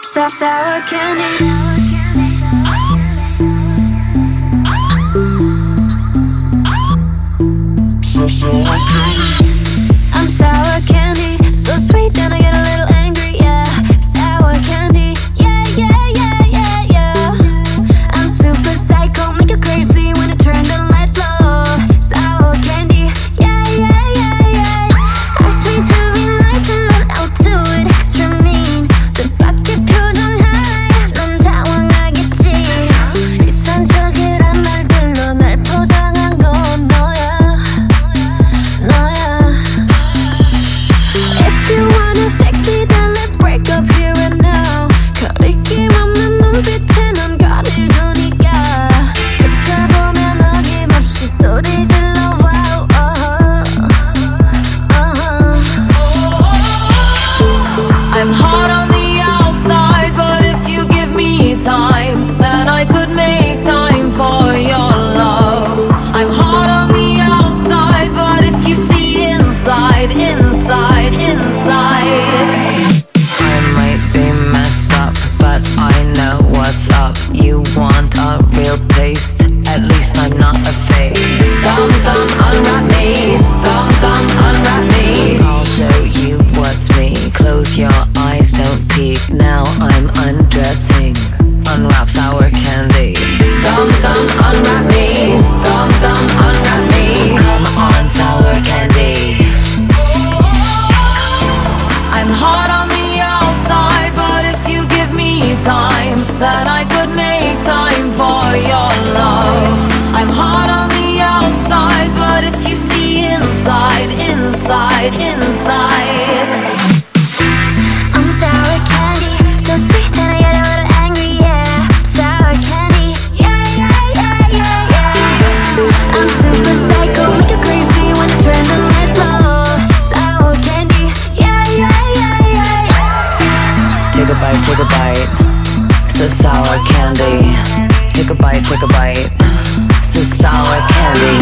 Sour candy. I'm sour candy, so sweet and I get a little angry, yeah. Sour candy, yeah, yeah, yeah, yeah, yeah. I'm super psycho, make you crazy when I turn the lights low. Sour candy, yeah, yeah, yeah, yeah. Ask me to be nice and then I'll do it extra mean. 뜻밖의 표정 하나에 넌 당황하겠지. 비싼 척이란 말들로 날 포장한 건 너야. If you wanna fix me, then let's break up here and now. 거리낌 없는 눈빛에 넌 거리를 두니까. 듣다 보면 어김없이 소리 질러. Wow, I'm hot on the outside, but if you give me time, then I could make time for your love. I'm hot on the outside, but if you see inside, inside, inside. I might be messed up, but I know what's up. You want a real taste? At least I'm not a fake. Come, unwrap me. Come, unwrap me. I'll show you what's me. Close your eyes, don't peek. Now I'm undressing. Unwrap sour candy. Come, unwrap me. Come, unwrap me. Come on, sour candy. I'm hot on the outside, but if you give me time, then I could make time for your love. I'm hot on the outside, but if you see inside, inside, inside. I'm sour candy, so sweet and I get a little angry, yeah. Sour candy, yeah, yeah, yeah, yeah, yeah. I'm super psycho, make you crazy when I turn the lights low. Sour candy, yeah, yeah, yeah, yeah, yeah. Take a bite, take a bite. It's a sour candy. Take a bite, take a bite. It's a sour candy.